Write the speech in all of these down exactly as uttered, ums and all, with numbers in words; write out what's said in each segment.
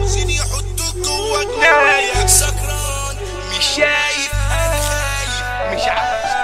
عاوزين يحطوك جوا جناية. سكران مش شايف انا خايف مش عارف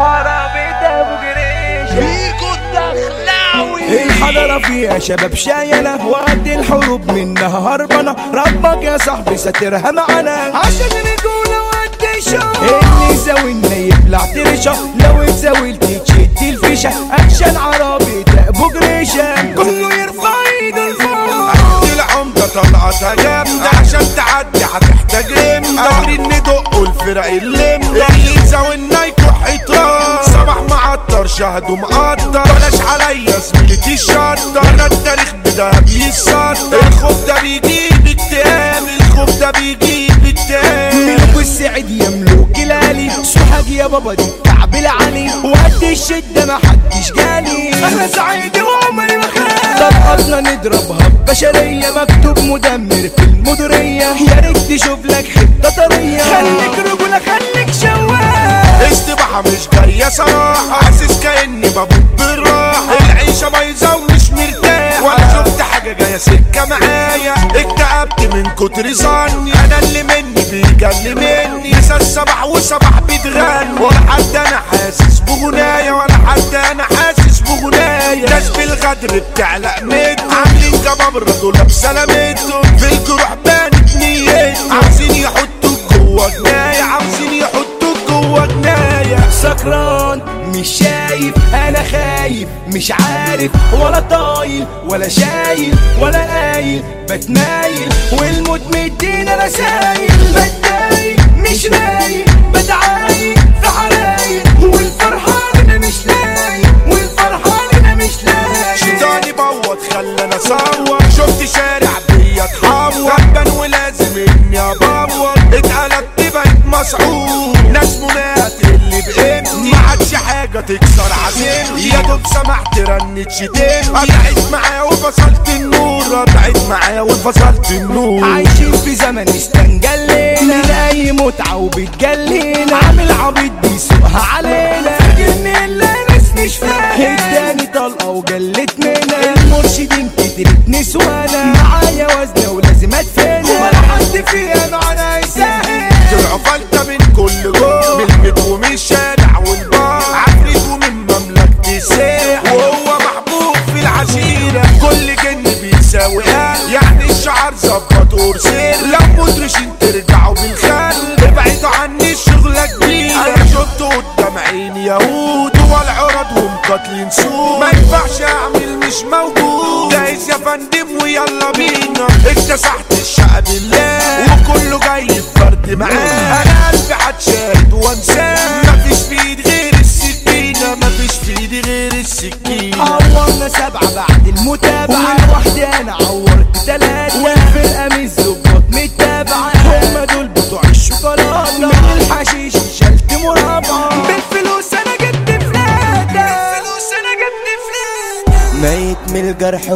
عربية ابو جريش بيكو الدخلاوي. الحضرة فيها شباب شايلة وقت الحروب منها هربانة. ربك يا صاحبي ساترها معانا عشان رجولة وقت الشر. النسا والني يبلع ترشة لو اتزاولت تشد الفيشة. اكشن عربي ده ابو جريشة كله يرفع ايده لفوق. العمدة طلعتها جامدة عشان تعدي هتحتاج رمدة. دوري ندق الفرق اللمدة الليزة والنايك وحيطان. صباح معطر شهده مقدر بلاش عليا زميلتي الشطة. انا التاريخ بدا بيصدر. الخوف ده بيجيب اكتئاب الخوف ده بيجيب اكتئاب. ملوك السعيد يا ملوك الالي سوحك يا بابا دي الكعب العلي. وقت الشدة ما حدش جالي انا سعيد وعمري ما خاف. طلقتنا نضربها ببشرية مكتوب مدمر في المديرية. يا ريت تشوف لك حتة طرية خليك رجولة خليك شواف. استباحة مش جاية صراحة حاسس كأني بموت بالراحة. العيشة بايظة ومش مرتاح ولا شفت حاجة جاية سكة معايا. اكتئبت من كتر ظني انا اللي مني بيجل مني. نسى الصباح وصباح بيتغني ولا حد انا حاسس بغناية ولا حد انا حاسس بغناية. ناس بالغدر بتعلق ميتهم عاملين جبابرة دول بسلامتهم. في الجروح بانت نيتهم عاوزين يحطوك جوا جناية عاوزين يحطوك جوا جناية. سكران مش شايف انا خايف مش عارف ولا طايل ولا شايل ولا قايل. بتمايل والموت مدينا رسايل. بتضايق مش رايق بتعايق في حرايق. والفرحان انا مش لايق والفرحان انا مش لايق. شيطاني بوط خلاني اصور. شفت شارع بيا اتحور غبان ولازم اني ابور. اتقلبت بقيت مسعود ناس منات اللي بقيمتي ما عادش حاجه تكسر عزيمتي. يا دوب سمحت رنت شتمتي. قطعت معايا وفصلت النور قطعت معايا وفصلت النور. عايشين في زمن استنجلينا نلاقي متعة وبتجلينا. عامل عبيط بيسوقها علينا فاكرني اللي ناس مش فاهم. اداني طلقة وجلت منا. المرشدين كترت نسوانا معايا وزنة ولازم ادفنها. ولا حد فيها معانا يساهم. طلعوا فلتة من كل جوه من البيت ومن الشارع والبار. عفريت ومن مملكة الساح وهو محبوب في العشيرة. كل جن بيساوي قلب يعني الشعر ظبط ورسير. لو مدرشين ترجعوا بالخل ابعدوا عني الشغلة كبيرة. انا شفت قدام عيني يهود والعرض ومقاتلين سود. ما ينفعش اعمل مش موجود. جايز يا فندم ويلا بينا. اكتسحت الشقة بالله وكله جاي بفرد معاه. انا قلبي هتشاهد وانساه. مفيش في ايدي غير السكينة مفيش في ايدي غير السكينة. عورنا سبعة بعد المتابعة وحدي انا عورت تلاتة. والفرقة مش ظباط متابعة هما دول بتوع الشوكولاتة. من الحشيش شلت مرابعة. بالفلوس انا جبت فلاتة بالفلوس انا جبت فلاتة. ميت من الجرح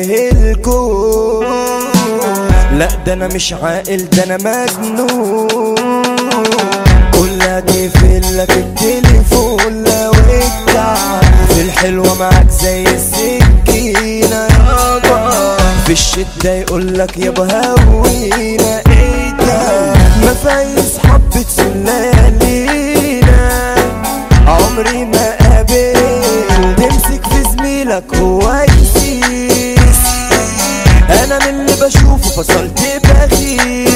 وكرهلكو. لا ده انا مش عاقل ده انا مجنون. كلها تقفلك التليفون لو اتعب. في الحلوة معاك زي السكينة يابا. في الشدة يقولك يابا هوينا. ايه ده مفايز حبة سلالينا. عمري ما قابل تمسك في زميلك هو يسيس. انا من اللي بشوفه فصلت بخيب.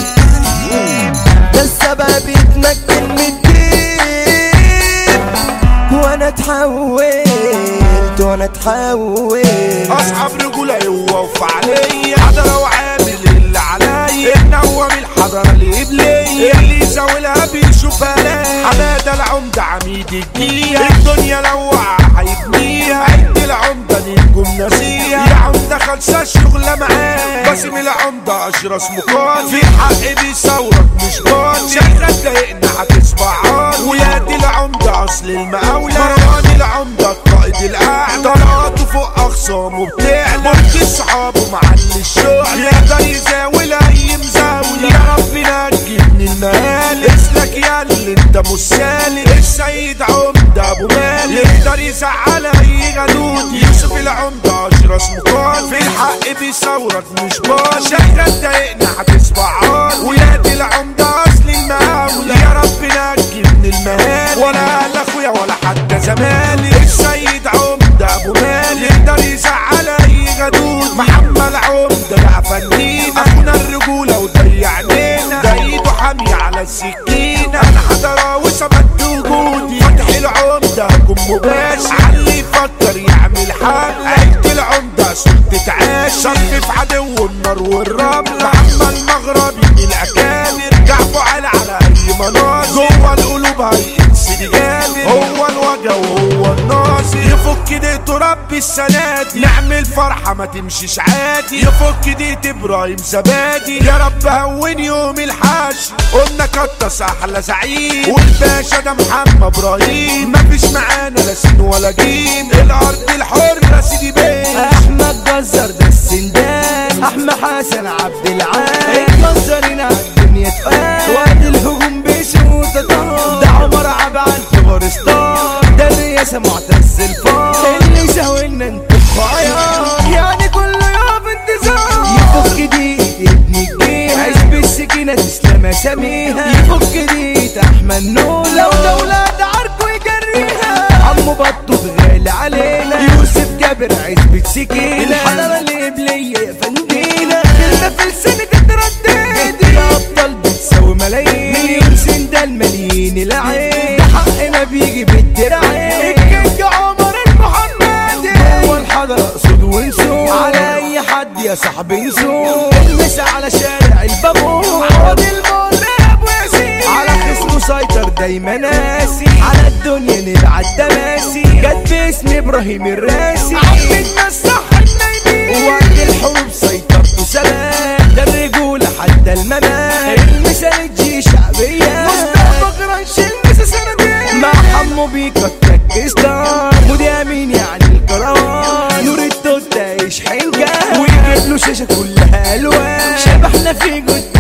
ده السبب يتمكن من الدين. وانا اتحولت وانا اتحولت. اصحاب رجولة يوقف عليا. حضرة وعامل اللي عليا. النوم الحضرة اللي بليا. اللي زاولها بيشوفها لاقي. حمادة العمدة عميد الجيل. الدنيا لو وقع هيبنيها. عد العمدة نجوم نسيها. يا عمدة خلصة الشغلة معاه. باسم العمدة اشرس مقال. في حق بيصورك مش قال. شغال ضايقنا هتسمع عال. ويا دي العمدة اصل المقاولة. مروان العمدة القائد الاعلى. طلعاته فوق اخصامه بتعلى. برج صحابه معلي الشغل. يقدر يزاول اي مزاول. يا رب نجي من المقال. اسلك يا اللي انت مش سالك. السيد عمدة ابو مالك. يقدر يزعل اي غدود. يوسف العمدة اشرس مقال. في الحق بيصورك مش بار شغال ضايقنا هتسمع عار ولاد العمدة اصل المقاولة يا رب نجي من المهالي ولا اهل اخويا ولا حتى زمالي السيد عمدة ابو مالي يقدر يزعل اي غدود محمد عمدة بقى فنينا اخونا الرجولة وضيع علينا ده ايده حامية على السكينة انا حضراوي ثبت وجودي فتح العمدة هجوم مباشر علي يفكر يعمل حملة عيلة العمدة سلطة عاش صرف عدو النار والرملة محمد المغربي من الاكابر جعفو على على اي مناظر جوه القلوب هيقنس دي جامد هو الوجه وهو الناصر يفك ديته ربي السنة دي نعمل فرحة ما تمشيش عادي يفك ديت ابراهيم زبادي يا رب هون يوم الحشر قلنا كطس احلى زعيم والباشا ده محمد ابراهيم مفيش معانا لا سين ولا جيم الارض الحرة سيدي بيه احمد جزر ده السندان احمد حسن عبد العال اتنظرين على الدنيا تقال وقت الهجوم بيشوط طار ده عمر عبعال كبر ستار ده الرئاسة معتز الفار اللي شاولنا انتو خيار يعني كل يوم انتظار يفك دي ابن الجيل عزب السكينة تسلم اساميها يفك دي احمد نور لو دولة عاركو يجريها عمو بطوط غالي علينا يوسف جابر عزبة سكينة الحضارة القبلية يا فندينا كلمة في لسانك اتردد يا ابطال بتساوي ملايين مليون سندال مليين العين ده حقنا بيجي بالدراعين الكينج عمر المحمدي هو الحضرة اقصد ونسوق على اي حد يا صاحبي نسوق المسا على شارع البابور عوض المراب وياسين على خصم مسيطر دايما ناسي على الدنيا نبعت تماسي جت باسم ابراهيم الراسي عبدنا الصح النايمين وقت الحروب سيطرته سلام ده الرجولة حتى الممات المثال الجي شعبية مصطفى جرانش المسا سندين مع حمو بيكا التك ستار مودي امين يعني الكروان نور التوت يشحن جاه ويجيب له شاشة كلها الوان شبحنا في جد